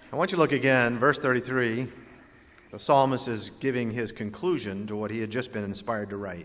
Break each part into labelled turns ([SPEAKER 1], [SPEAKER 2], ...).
[SPEAKER 1] I want you to look again, verse 33. The psalmist is giving his conclusion to what he had just been inspired to write.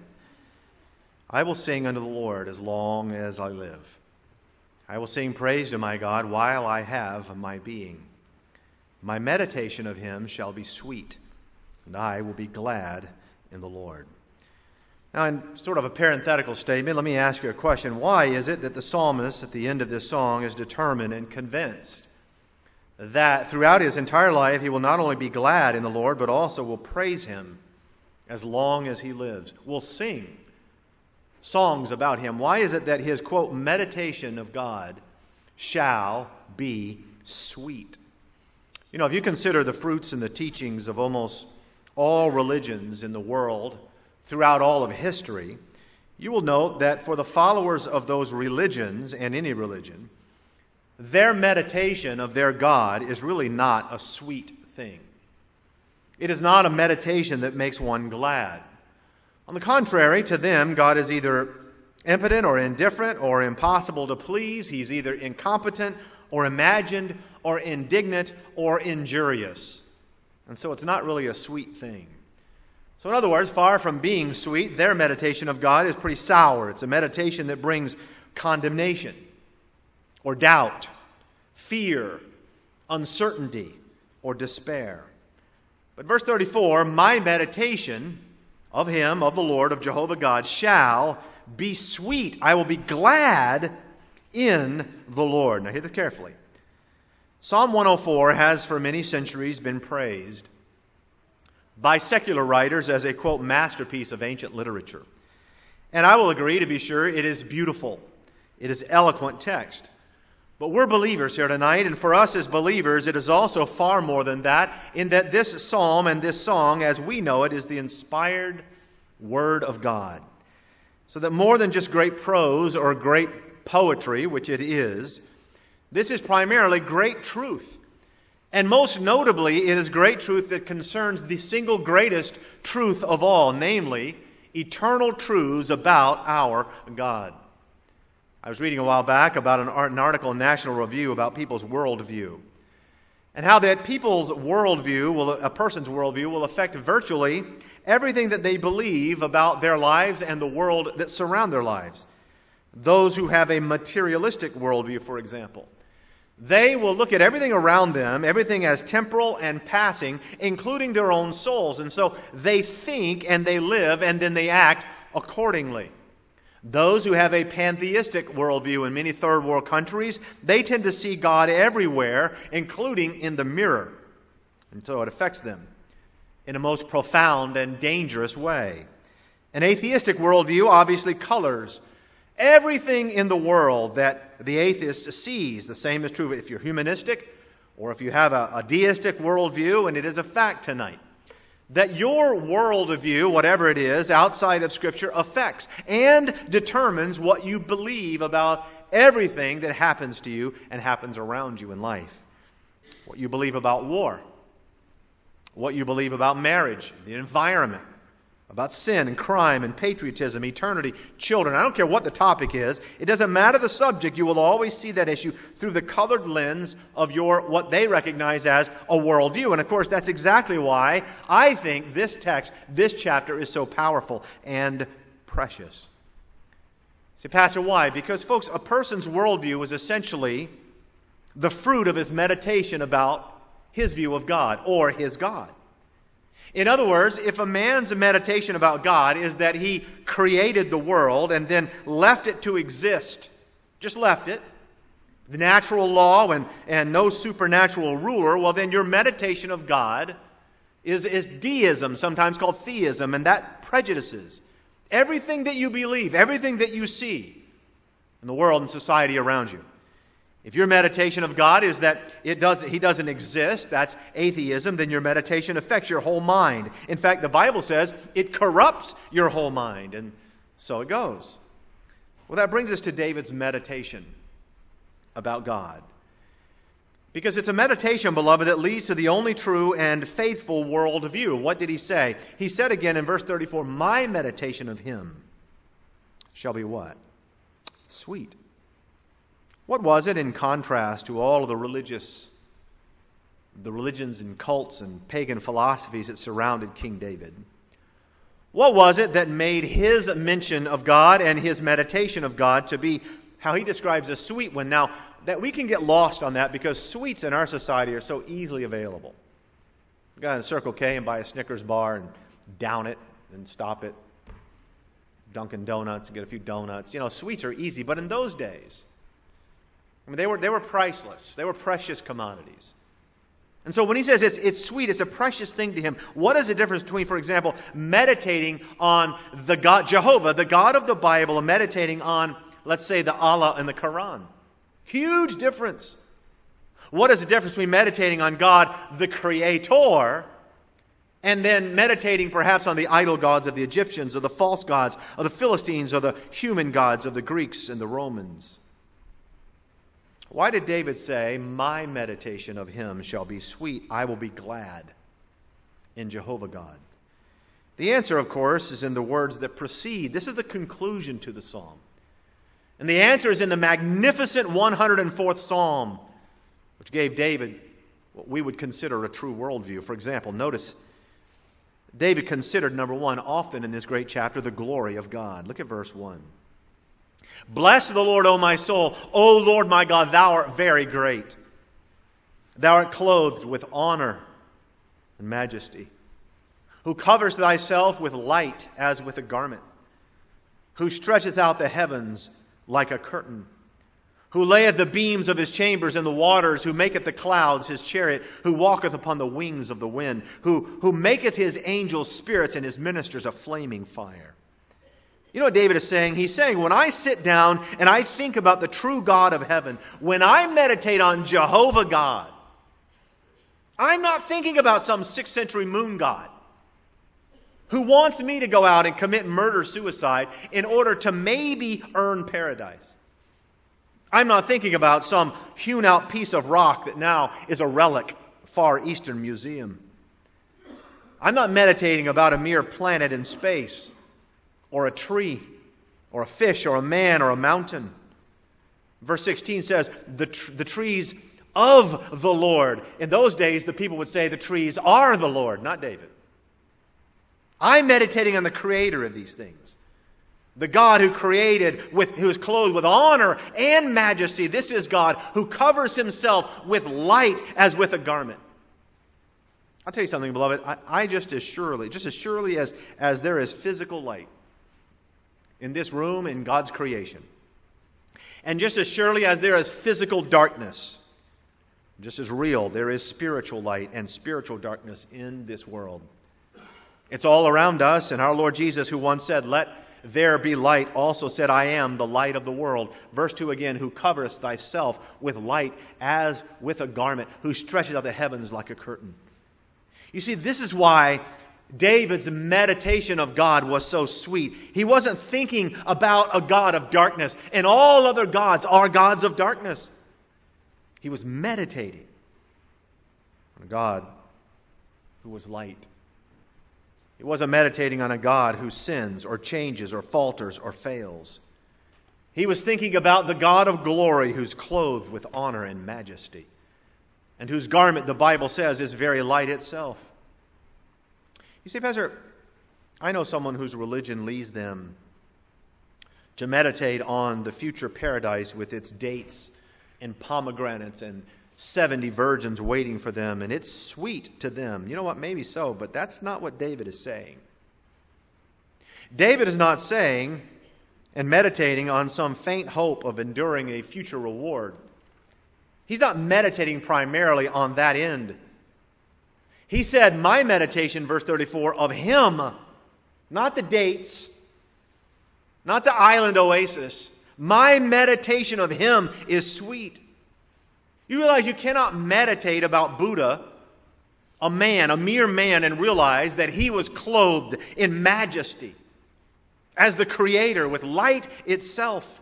[SPEAKER 1] I will sing unto the Lord as long as I live. I will sing praise to my God while I have my being. My meditation of him shall be sweet, and I will be glad in the Lord. Now, in sort of a parenthetical statement, let me ask you a question. Why is it that the psalmist at the end of this song is determined and convinced that throughout his entire life he will not only be glad in the Lord, but also will praise him as long as he lives, will sing songs about him? Why is it that his, quote, meditation of God shall be sweet? You know, if you consider the fruits and the teachings of almost all religions in the world throughout all of history, you will note that for the followers of those religions and any religion, their meditation of their God is really not a sweet thing. It is not a meditation that makes one glad. On the contrary, to them, God is either impotent or indifferent or impossible to please. He's either incompetent or imagined or indignant or injurious. And so it's not really a sweet thing. So in other words, far from being sweet, their meditation of God is pretty sour. It's a meditation that brings condemnation or doubt, fear, uncertainty, or despair. But verse 34, my meditation of him, of the Lord, of Jehovah God, shall be sweet. I will be glad in the Lord. Now hear this carefully. Psalm 104 has for many centuries been praised by secular writers as a, quote, masterpiece of ancient literature. And I will agree, to be sure, it is beautiful. It is eloquent text. But we're believers here tonight, and for us as believers, it is also far more than that, in that this psalm and this song, as we know it, is the inspired Word of God. So that more than just great prose or great poetry, which it is, this is primarily great truth. And most notably, it is great truth that concerns the single greatest truth of all, namely, eternal truths about our God. I was reading a while back about an article in National Review about people's worldview, and how that people's worldview, a person's worldview, will affect virtually everything that they believe about their lives and the world that surround their lives. Those who have a materialistic worldview, for example, they will look at everything around them, everything as temporal and passing, including their own souls. And so they think and they live and then they act accordingly. Those who have a pantheistic worldview in many third world countries, they tend to see God everywhere, including in the mirror. And so it affects them in a most profound and dangerous way. An atheistic worldview obviously colors everything in the world that the atheist sees. The same is true if you're humanistic or if you have a deistic worldview, and it is a fact tonight that your worldview, whatever it is, outside of Scripture, affects and determines what you believe about everything that happens to you and happens around you in life. What you believe about war, what you believe about marriage, the environment, about sin and crime and patriotism, eternity, children. I don't care what the topic is. It doesn't matter the subject. You will always see that issue through the colored lens of your what they recognize as a worldview. And of course, that's exactly why I think this text, this chapter is so powerful and precious. See, Pastor, why? Because, folks, a person's worldview is essentially the fruit of his meditation about his view of God or his God. In other words, if a man's meditation about God is that he created the world and then left it to exist, just left it, the natural law and no supernatural ruler, well then your meditation of God is deism, sometimes called theism, and that prejudices everything that you believe, everything that you see in the world and society around you. If your meditation of God is that He doesn't exist, that's atheism, then your meditation affects your whole mind. In fact, the Bible says it corrupts your whole mind, and so it goes. Well, that brings us to David's meditation about God. Because it's a meditation, beloved, that leads to the only true and faithful worldview. What did he say? He said again in verse 34, my meditation of him shall be what? Sweet. What was it in contrast to all of the religious the religions and cults and pagan philosophies that surrounded King David. What was it that made his mention of God and his meditation of God to be how he describes a sweet one? Now, that we can get lost on that because sweets in our society are so easily available. You go to Circle K and buy a Snickers bar and down it and stop it. Dunkin' Donuts and get a few donuts. You know, sweets are easy, but in those days, I mean, they were priceless. They were precious commodities. And so when he says it's sweet, it's a precious thing to him. What is the difference between, for example, meditating on the God, Jehovah, the God of the Bible, and meditating on, let's say, the Allah in the Quran? Huge difference. What is the difference between meditating on God, the Creator, and then meditating perhaps on the idol gods of the Egyptians, or the false gods of the Philistines, or the human gods of the Greeks and the Romans? Why did David say, my meditation of him shall be sweet, I will be glad in Jehovah God? The answer, of course, is in the words that precede. This is the conclusion to the psalm. And the answer is in the magnificent 104th psalm, which gave David what we would consider a true worldview. For example, notice David considered, number one, often in this great chapter, the glory of God. Look at verse 1. Bless the Lord, O my soul. O Lord my God, thou art very great. Thou art clothed with honor and majesty, who covers thyself with light as with a garment, who stretcheth out the heavens like a curtain, who layeth the beams of his chambers in the waters, who maketh the clouds his chariot, who walketh upon the wings of the wind, who maketh his angels spirits and his ministers a flaming fire. You know what David is saying? He's saying, when I sit down and I think about the true God of heaven, when I meditate on Jehovah God, I'm not thinking about some 6th century moon god who wants me to go out and commit murder-suicide in order to maybe earn paradise. I'm not thinking about some hewn-out piece of rock that now is a relic, Far Eastern museum. I'm not meditating about a mere planet in space, or a tree, or a fish, or a man, or a mountain. Verse 16 says, the trees of the Lord. In those days, the people would say the trees are the Lord, not David. I'm meditating on the Creator of these things. The God who created, who is clothed with honor and majesty. This is God who covers himself with light as with a garment. I'll tell you something, beloved. I just as surely as there is physical light in this room in God's creation, and just as surely as there is physical darkness, just as real there is spiritual light and spiritual darkness in this world. It's all around us, and our Lord Jesus, who once said, "Let there be light," also said, "I am the light of the world." Verse 2 again, who covereth thyself with light as with a garment, who stretches out the heavens like a curtain. You see, this is why David's meditation of God was so sweet. He wasn't thinking about a God of darkness, and all other gods are gods of darkness. He was meditating on a God who was light. He wasn't meditating on a God who sins or changes or falters or fails. He was thinking about the God of glory who's clothed with honor and majesty, and whose garment, the Bible says, is very light itself. You see, Pastor, I know someone whose religion leads them to meditate on the future paradise with its dates and pomegranates and 70 virgins waiting for them, and it's sweet to them. You know what? Maybe so, but that's not what David is saying. David is not saying and meditating on some faint hope of enduring a future reward. He's not meditating primarily on that end. He said, my meditation, verse 34, of him, not the dates, not the island oasis. My meditation of him is sweet. You realize you cannot meditate about Buddha, a mere man, and realize that he was clothed in majesty as the Creator with light itself.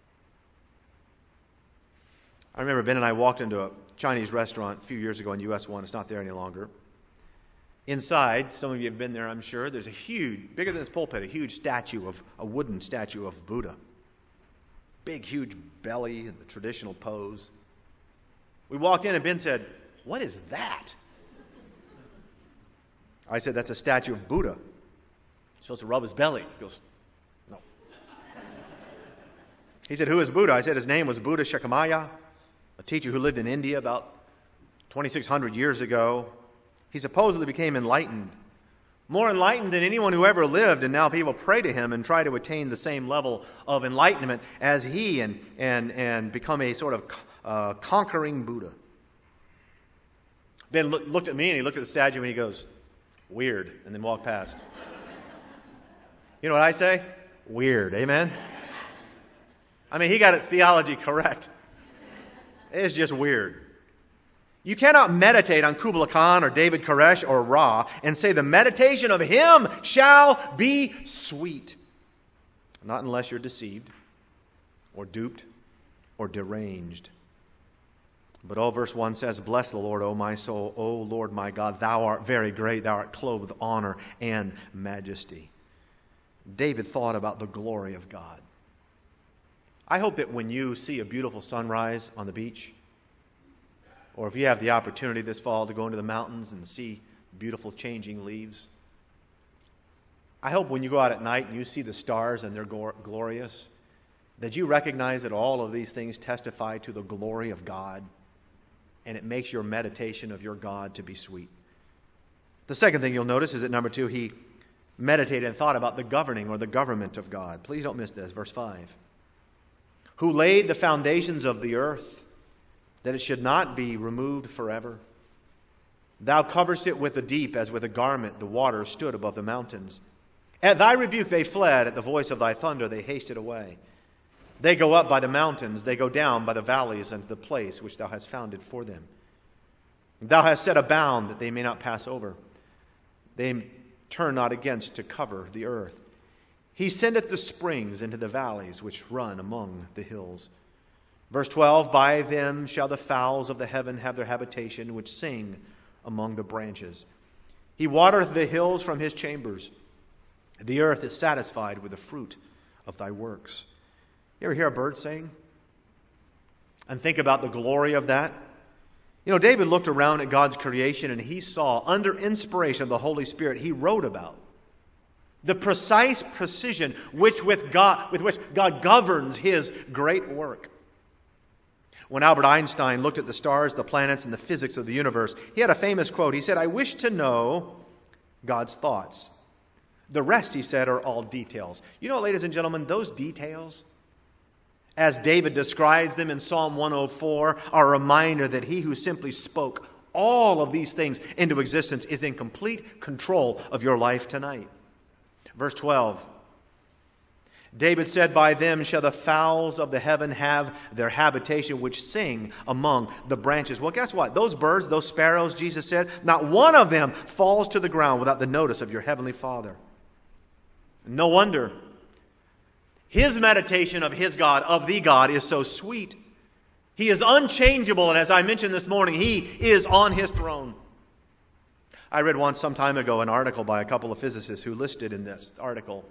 [SPEAKER 1] I remember Ben and I walked into a Chinese restaurant a few years ago in US 1. It's not there any longer. Inside, some of you have been there, I'm sure, there's a huge, bigger than this pulpit, a wooden statue of Buddha. Big, huge belly and the traditional pose. We walked in and Ben said,
[SPEAKER 2] what is that?
[SPEAKER 1] I said, that's a statue of Buddha.
[SPEAKER 2] You're supposed to rub his belly. He goes, no.
[SPEAKER 1] He said, who is Buddha? I said, his name was Buddha Shakyamuni, a teacher who lived in India about 2,600 years ago. He supposedly became enlightened, more enlightened than anyone who ever lived, and now people pray to him and try to attain the same level of enlightenment as he and become a sort of conquering Buddha. Ben looked at me and he looked at the statue and he goes, weird, and then walked past. You know what I say? Weird, amen? I mean, he got it theology correct. It's just weird. You cannot meditate on Kubla Khan or David Koresh or Ra and say the meditation of him shall be sweet. Not unless you're deceived or duped or deranged. But verse 1 says, bless the Lord, O my soul, O Lord my God, thou art very great, thou art clothed with honor and majesty. David thought about the glory of God. I hope that when you see a beautiful sunrise on the beach, or if you have the opportunity this fall to go into the mountains and see beautiful changing leaves, I hope when you go out at night and you see the stars and they're glorious, that you recognize that all of these things testify to the glory of God, and it makes your meditation of your God to be sweet. The second thing you'll notice is that number 2, he meditated and thought about the governing or the government of God. Please don't miss this. Verse 5. Who laid the foundations of the earth, that it should not be removed forever. Thou coverest it with the deep as with a garment, the waters stood above the mountains. At thy rebuke they fled, at the voice of thy thunder they hasted away. They go up by the mountains, they go down by the valleys unto the place which thou hast founded for them. Thou hast set a bound that they may not pass over. They turn not against to cover the earth. He sendeth the springs into the valleys which run among the hills. Verse 12, by them shall the fowls of the heaven have their habitation, which sing among the branches. He watereth the hills from his chambers. The earth is satisfied with the fruit of thy works. You ever hear a bird sing? And think about the glory of that? You know, David looked around at God's creation and he saw, under inspiration of the Holy Spirit, he wrote about the precise precision with which God governs his great work. When Albert Einstein looked at the stars, the planets, and the physics of the universe, he had a famous quote. He said, I wish to know God's thoughts. The rest, he said, are all details. You know, ladies and gentlemen, those details, as David describes them in Psalm 104, are a reminder that he who simply spoke all of these things into existence is in complete control of your life tonight. Verse 12. David said, by them shall the fowls of the heaven have their habitation, which sing among the branches. Well, guess what? Those birds, those sparrows, Jesus said, not one of them falls to the ground without the notice of your heavenly Father. No wonder his meditation of his God, of the God, is so sweet. He is unchangeable, and as I mentioned this morning, he is on his throne. I read once some time ago an article by a couple of physicists who listed in this article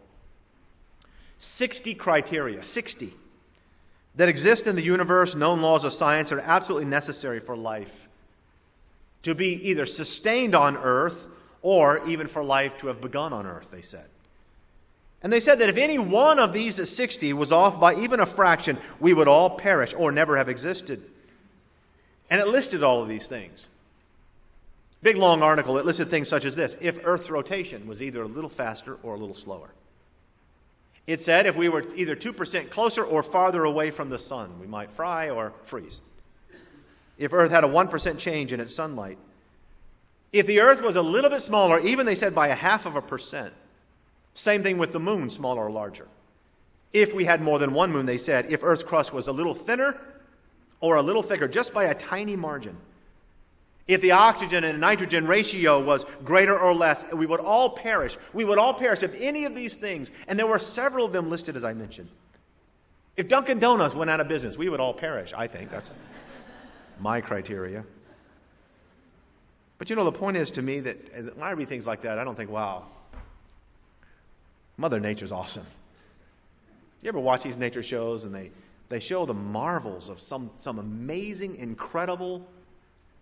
[SPEAKER 1] 60 criteria, 60, that exist in the universe, known laws of science, that are absolutely necessary for life to be either sustained on earth or even for life to have begun on earth, they said. And they said that if any one of these 60 was off by even a fraction, we would all perish or never have existed. And it listed all of these things. Big, long article. It listed things such as this. If Earth's rotation was either a little faster or a little slower. It said if we were either 2% closer or farther away from the sun, we might fry or freeze. If Earth had a 1% change in its sunlight. If the Earth was a little bit smaller, even they said by 0.5%. Same thing with the moon, smaller or larger. If we had more than one moon, they said, if Earth's crust was a little thinner or a little thicker, just by a tiny margin. If the oxygen and nitrogen ratio was greater or less, we would all perish. We would all perish if any of these things, and there were several of them listed as I mentioned. If Dunkin' Donuts went out of business, we would all perish, I think. That's my criteria. But you know, the point is to me that when I read things like that, I don't think, wow, Mother Nature's awesome. You ever watch these nature shows and they show the marvels of some amazing, incredible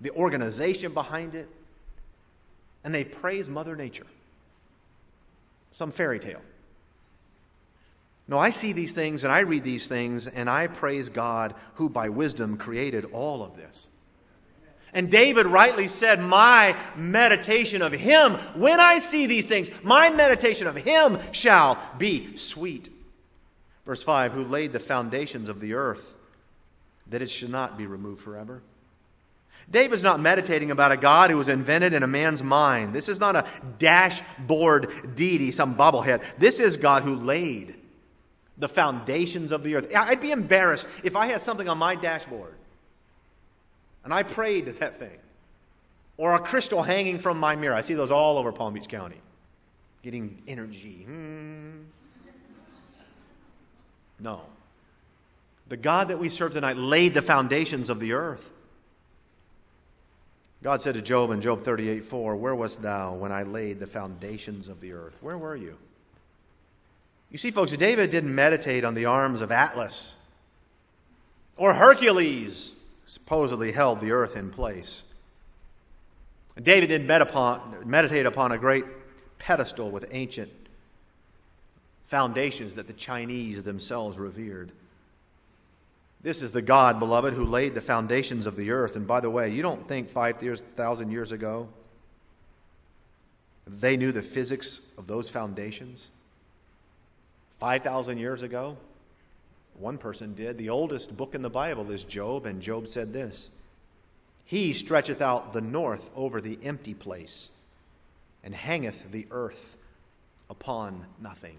[SPEAKER 1] the organization behind it, and they praise Mother Nature. Some fairy tale. No, I see these things and I read these things and I praise God who by wisdom created all of this. And David rightly said, my meditation of Him, when I see these things, my meditation of Him shall be sweet. Verse 5, who laid the foundations of the earth, that it should not be removed forever. David's not meditating about a God who was invented in a man's mind. This is not a dashboard deity, some bobblehead. This is God who laid the foundations of the earth. I'd be embarrassed if I had something on my dashboard and I prayed to that thing. Or a crystal hanging from my mirror. I see those all over Palm Beach County. Getting energy. No. The God that we serve tonight laid the foundations of the earth. God said to Job in Job 38:4, where wast thou when I laid the foundations of the earth? Where were you? You see, folks, David didn't meditate on the arms of Atlas or Hercules, supposedly held the earth in place. David didn't meditate upon a great pedestal with ancient foundations that the Chinese themselves revered. This is the God, beloved, who laid the foundations of the earth. And by the way, you don't think 5,000 years ago they knew the physics of those foundations? 5,000 years ago? One person did. The oldest book in the Bible is Job, and Job said this: He stretcheth out the north over the empty place, and hangeth the earth upon nothing.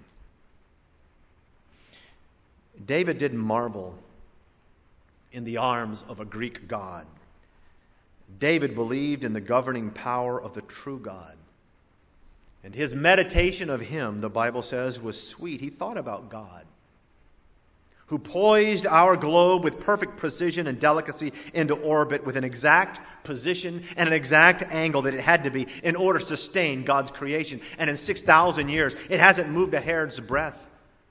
[SPEAKER 1] David didn't marvel in the arms of a Greek god. David believed in the governing power of the true God. And his meditation of Him, the Bible says, was sweet. He thought about God, who poised our globe with perfect precision and delicacy into orbit with an exact position and an exact angle that it had to be in order to sustain God's creation. And in 6,000 years, it hasn't moved a hair's breadth.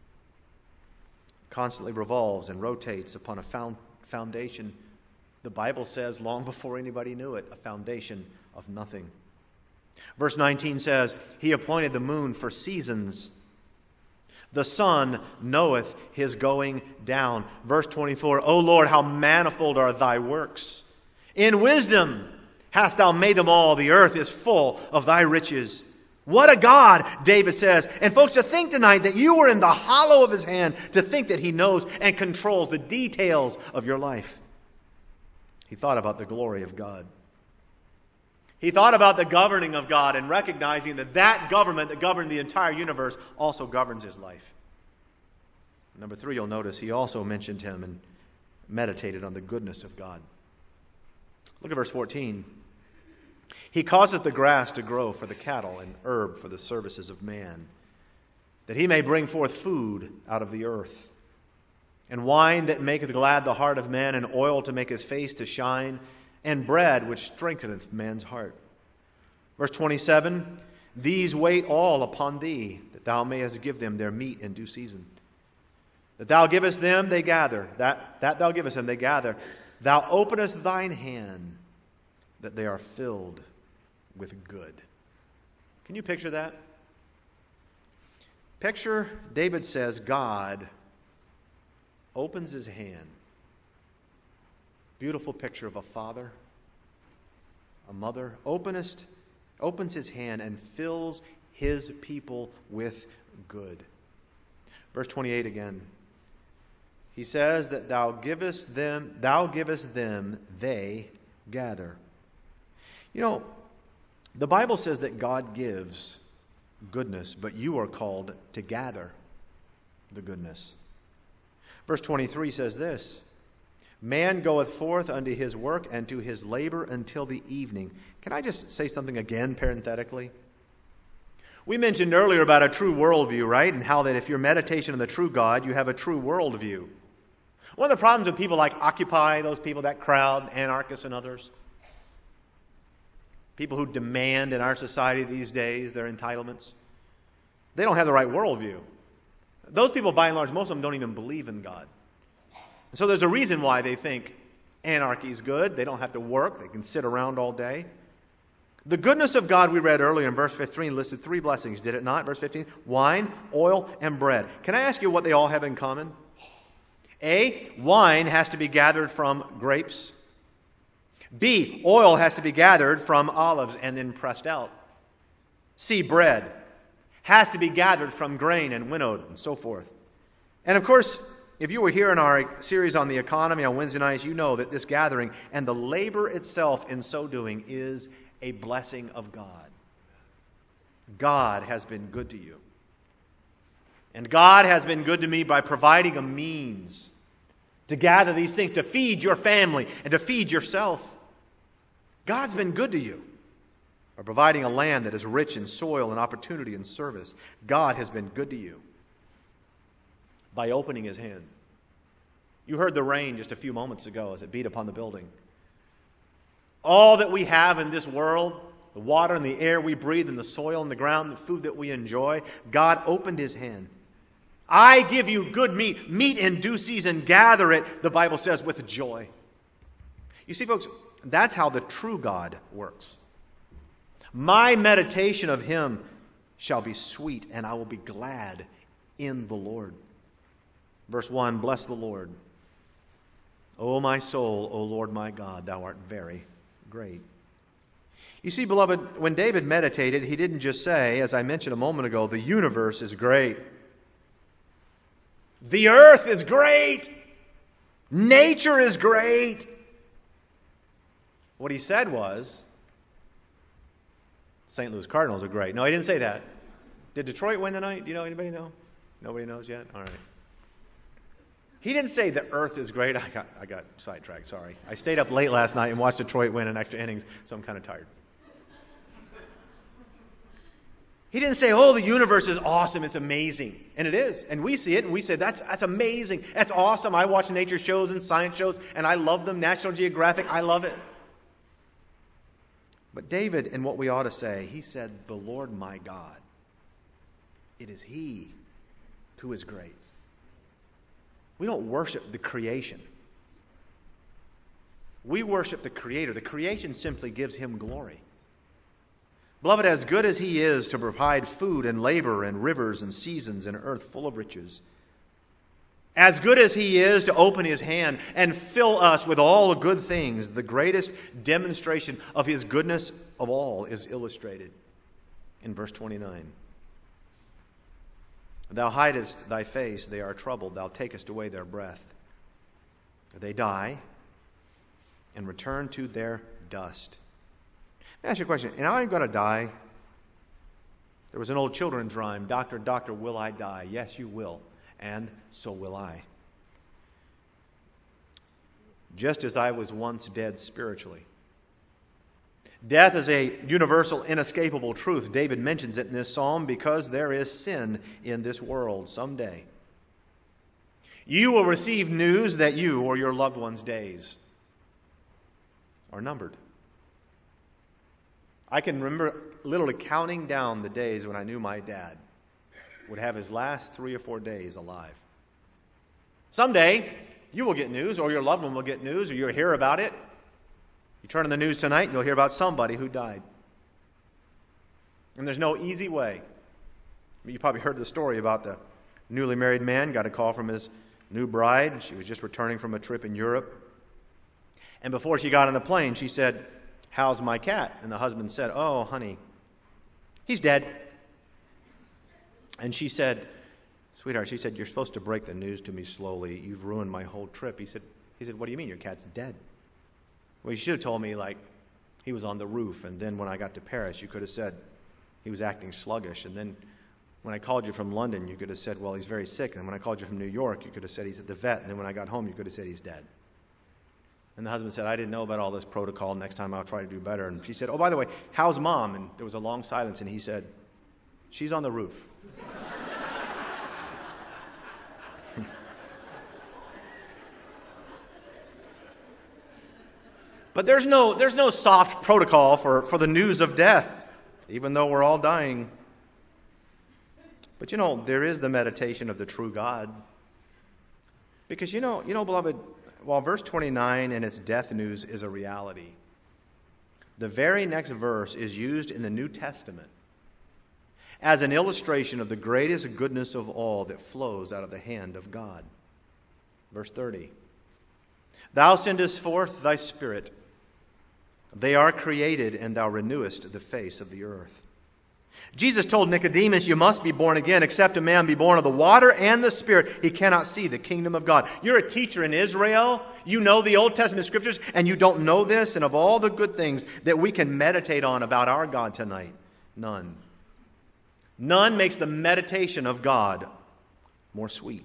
[SPEAKER 1] It constantly revolves and rotates upon a foundation, the Bible says, long before anybody knew it, a foundation of nothing. Verse 19 says, He appointed the moon for seasons. The sun knoweth his going down. Verse 24, O Lord, how manifold are thy works. In wisdom hast thou made them all. The earth is full of thy riches. What a God, David says. And folks, to think tonight that you were in the hollow of His hand, to think that He knows and controls the details of your life. He thought about the glory of God. He thought about the governing of God and recognizing that that government that governed the entire universe also governs his life. Number 3, you'll notice he also mentioned Him and meditated on the goodness of God. Look at verse 14. He causeth the grass to grow for the cattle and herb for the services of man, that he may bring forth food out of the earth, and wine that maketh glad the heart of man, and oil to make his face to shine, and bread which strengtheneth man's heart. Verse 27, These wait all upon thee, that thou mayest give them their meat in due season. That thou givest them, they gather. That thou givest them, they gather. Thou openest thine hand, that they are filled with good. Can you picture that? Picture, David says, God opens His hand. Beautiful picture of a father, a mother, opens his hand and fills his people with good. Verse 28 again. He says that thou givest them, they gather. You know, the Bible says that God gives goodness, but you are called to gather the goodness. Verse 23 says this: Man goeth forth unto his work and to his labor until the evening. Can I just say something again parenthetically? We mentioned earlier about a true worldview, right? And how that if you're meditation on the true God, you have a true worldview. One of the problems with people like Occupy, those people, that crowd, anarchists and others, people who demand in our society these days their entitlements, they don't have the right worldview. Those people, by and large, most of them don't even believe in God. So there's a reason why they think Anarchy is good. They don't have to work. They can sit around all day. The goodness of God we read earlier in verse 15 listed 3 blessings, did it not? Verse 15, wine, oil, and bread. Can I ask you what they all have in common? A, wine has to be gathered from grapes. B, oil has to be gathered from olives and then pressed out. C, bread has to be gathered from grain and winnowed and so forth. And of course, if you were here in our series on the economy on Wednesday nights, you know that this gathering and the labor itself in so doing is a blessing of God. God has been good to you. And God has been good to me by providing a means to gather these things, to feed your family and to feed yourself. God's been good to you by providing a land that is rich in soil and opportunity and service. God has been good to you by opening his hand. You heard the rain just a few moments ago as it beat upon the building. All that we have in this world, the water and the air we breathe and the soil and the ground, the food that we enjoy, God opened his hand. I give you good meat, meat in due season, gather it, the Bible says, with joy. You see, folks, that's how the true God works. My meditation of him shall be sweet, and I will be glad in the Lord. Verse 1, bless the Lord. O my soul, O Lord my God, thou art very great. You see, beloved, when David meditated, he didn't just say, as I mentioned a moment ago, the universe is great. The earth is great. Nature is great. What he said was, St. Louis Cardinals are great. No, he didn't say that. Did Detroit win tonight? Do you know? Anybody know? Nobody knows yet? All right. He didn't say the earth is great. I got sidetracked, sorry. I stayed up late last night and watched Detroit win in extra innings, so I'm kind of tired. He didn't say, oh, the universe is awesome, it's amazing. And it is. And we see it and we say, that's amazing. That's awesome. I watch nature shows and science shows and I love them. National Geographic, I love it. But David, in what we ought to say, he said, the Lord my God, it is he who is great. We don't worship the creation. We worship the Creator. The creation simply gives him glory. Beloved, as good as he is to provide food and labor and rivers and seasons and earth full of riches, as good as he is to open his hand and fill us with all good things, the greatest demonstration of his goodness of all is illustrated in verse 29. Thou hidest thy face, they are troubled. Thou takest away their breath. They die and return to their dust. Let me ask you a question. Am I going to die? There was an old children's rhyme, Doctor, doctor, will I die? Yes, you will, and so will I. Just as I was once dead spiritually. Death is a universal, inescapable truth. David mentions it in this psalm because there is sin in this world someday. You will receive news that you or your loved one's days are numbered. I can remember literally counting down the days when I knew my dad would have his last 3 or 4 days alive. Someday, you will get news, or your loved one will get news, or you'll hear about it. You turn on the news tonight and you'll hear about somebody who died. And there's no easy way. You probably heard the story about the newly married man got a call from his new bride. She was just returning from a trip in Europe. And before she got on the plane, she said, how's my cat? And the husband said, oh, honey, he's dead. And she said, sweetheart, she said, you're supposed to break the news to me slowly. You've ruined my whole trip. He said, what do you mean your cat's dead? Well, you should have told me, like, he was on the roof, and then when I got to Paris, you could have said he was acting sluggish, and then when I called you from London, you could have said, well, he's very sick, and when I called you from New York, you could have said he's at the vet, and then when I got home, you could have said he's dead. And the husband said, I didn't know about all this protocol. Next time I'll try to do better. And she said, oh, by the way, how's Mom? And there was a long silence, and he said, she's on the roof. But there's no soft protocol for the news of death, even though we're all dying. But there is the meditation of the true God. Because, beloved, while verse 29 and its death news is a reality, the very next verse is used in the New Testament as an illustration of the greatest goodness of all that flows out of the hand of God. Verse 30. Thou sendest forth thy Spirit. They are created, and thou renewest the face of the earth. Jesus told Nicodemus, you must be born again. Except a man be born of the water and the Spirit, he cannot see the kingdom of God. You're a teacher in Israel. You know the Old Testament scriptures, and you don't know this. And of all the good things that we can meditate on about our God tonight, none. None makes the meditation of God more sweet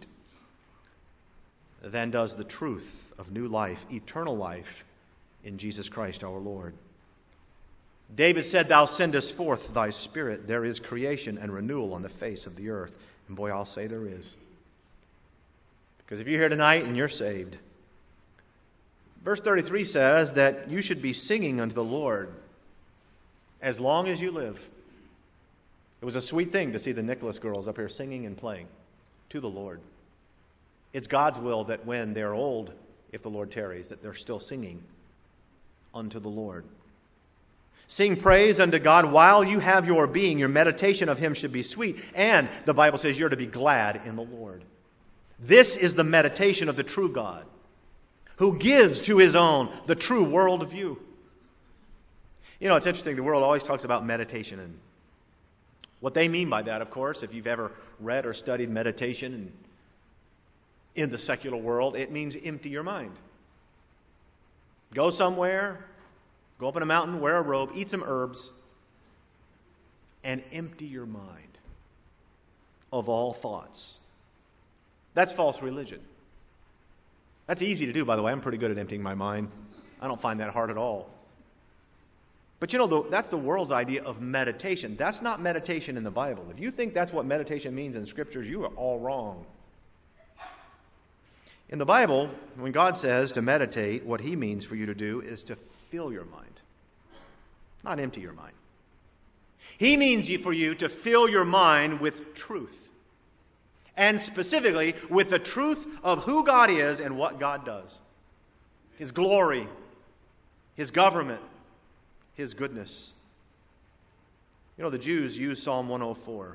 [SPEAKER 1] than does the truth of new life, eternal life in Jesus Christ our Lord. David said, thou sendest forth thy Spirit. There is creation and renewal on the face of the earth. And boy, I'll say there is. Because if you're here tonight and you're saved, verse 33 says that you should be singing unto the Lord as long as you live. It was a sweet thing to see the Nicholas girls up here singing and playing to the Lord. It's God's will that when they're old, if the Lord tarries, that they're still singing unto the Lord. Sing praise unto God while you have your being. Your meditation of Him should be sweet. And the Bible says you're to be glad in the Lord. This is the meditation of the true God, who gives to His own the true world view. You know, it's interesting. The world always talks about meditation. And what they mean by that, of course, if you've ever read or studied meditation in the secular world, it means empty your mind. Go somewhere, go up in a mountain, wear a robe, eat some herbs, and empty your mind of all thoughts. That's false religion. That's easy to do, by the way. I'm pretty good at emptying my mind. I don't find that hard at all. But you know, that's the world's idea of meditation. That's not meditation in the Bible. If you think that's what meditation means in Scriptures, you are all wrong. In the Bible, when God says to meditate, what He means for you to do is to fill your mind, not empty your mind. He means for you to fill your mind with truth, and specifically with the truth of who God is and what God does. His glory, His government, His goodness. You know, the Jews used Psalm 104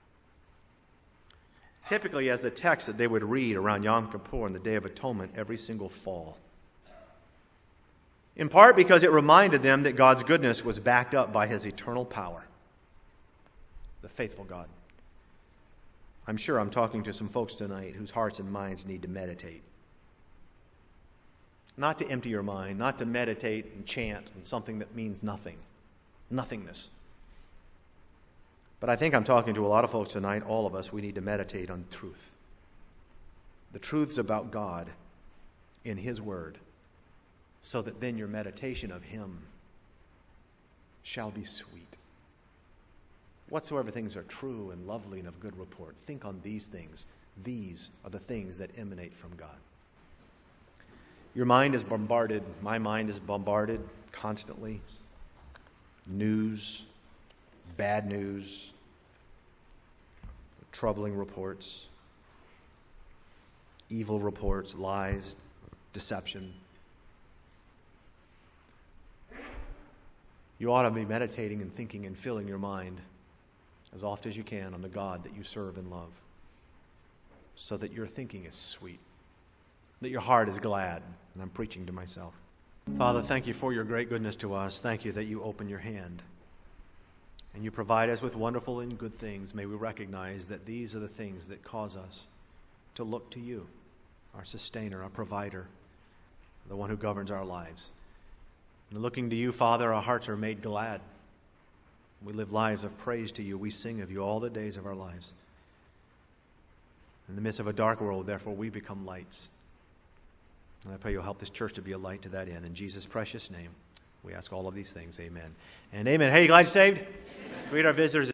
[SPEAKER 1] typically as the text that they would read around Yom Kippur and the Day of Atonement every single fall. In part because it reminded them that God's goodness was backed up by His eternal power, the faithful God. I'm sure I'm talking to some folks tonight whose hearts and minds need to meditate. Not to empty your mind, not to meditate and chant on something that means nothing, nothingness. But I think I'm talking to a lot of folks tonight, all of us, we need to meditate on truth. The truths about God in His Word, so that then your meditation of Him shall be sweet. Whatsoever things are true and lovely and of good report, think on these things. These are the things that emanate from God. Your mind is bombarded, my mind is bombarded constantly. News, bad news, troubling reports, evil reports, lies, deception. You ought to be meditating and thinking and filling your mind as often as you can on the God that you serve and love, so that your thinking is sweet, that your heart is glad. And I'm preaching to myself. Father, thank you for your great goodness to us. Thank you that you open your hand and you provide us with wonderful and good things. May we recognize that these are the things that cause us to look to you, our sustainer, our provider, the one who governs our lives. And looking to you, Father, our hearts are made glad. We live lives of praise to you. We sing of you all the days of our lives. In the midst of a dark world, therefore, we become lights. And I pray you'll help this church to be a light to that end. In Jesus' precious name, we ask all of these things. Amen and amen. Hey, you glad you're saved? Amen. Greet our visitors.